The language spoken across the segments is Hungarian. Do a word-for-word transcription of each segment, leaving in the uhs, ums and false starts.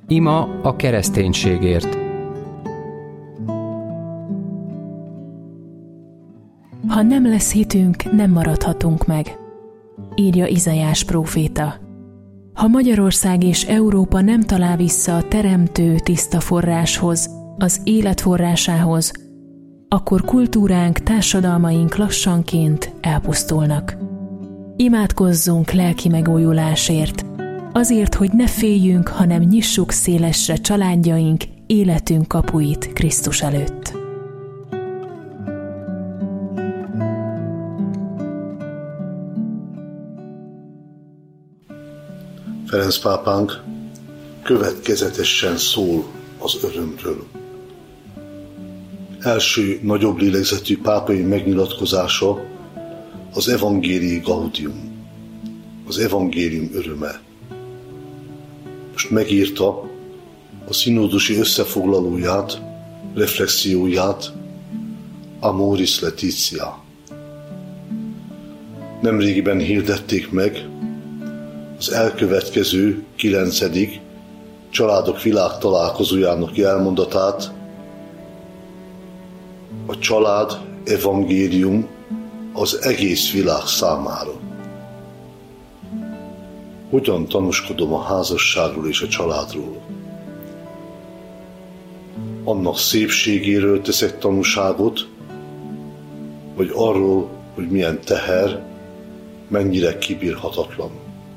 Ima a kereszténységért. Ha nem lesz hitünk, nem maradhatunk meg, írja Izaiás próféta. Ha Magyarország és Európa nem talál vissza a teremtő tiszta forráshoz, az élet forrásához, akkor kultúránk, társadalmaink lassanként elpusztulnak. Imádkozzunk lelki megújulásért, azért, hogy ne féljünk, hanem nyissuk szélesre családjaink, életünk kapuit Krisztus előtt. Ferenc pápánk következetesen szól az örömről. Első nagyobb lélegzetű pápai megnyilatkozása az Evangelii Gaudium, az evangélium öröme. Most megírta a színódusi összefoglalóját, reflexióját, Amoris Laetitia. Nemrégiben hirdették meg az elkövetkező kilencedik Családok világtalálkozójának jelmondatát, a család evangélium az egész világ számára. Hogyan tanúskodom a házasságról és a családról? Annak szépségéről teszek tanúságot, vagy arról, hogy milyen teher, mennyire kibírhatatlan.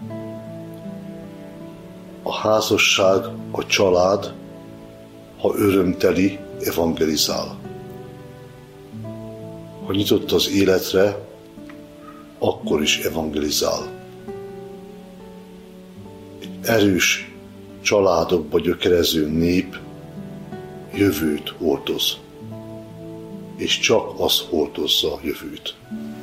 A házasság, a család, ha örömteli, evangelizál. Ha nyitott az életre, akkor is evangelizál. Egy erős családokba gyökerező nép jövőt hordoz, és csak az hordozza a jövőt.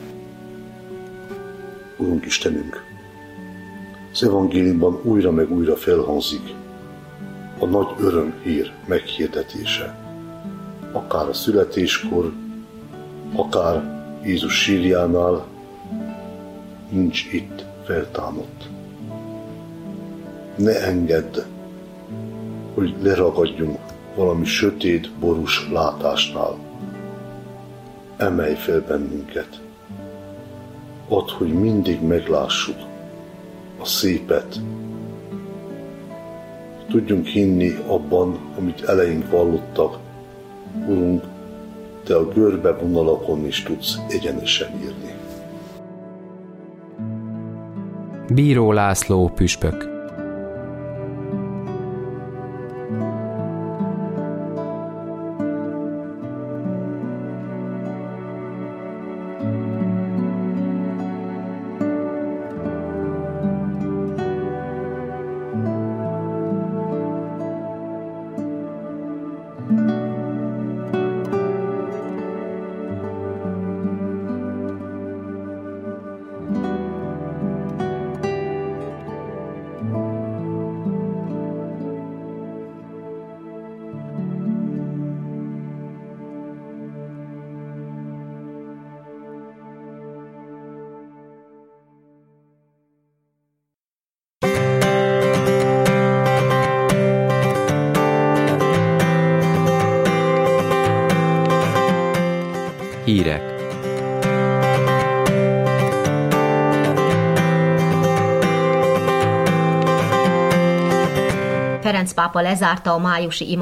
Urunk Istenünk, az evangéliumban újra meg újra felhangzik a nagy örömhír meghirdetése. Akár a születéskor, akár Jézus sírjánál, nincs itt feltámadt. Ne engedd, hogy leragadjunk valami sötét, borús látásnál. Emelj fel bennünket. Add, hogy mindig meglássuk a szépet. Tudjunk hinni abban, amit eleink vallottak. Urunk, Te a görbe vonalakon is tudsz egyenesen írni. Bíró László püspök. Hírek. Ferenc pápa lezárta a májusi ima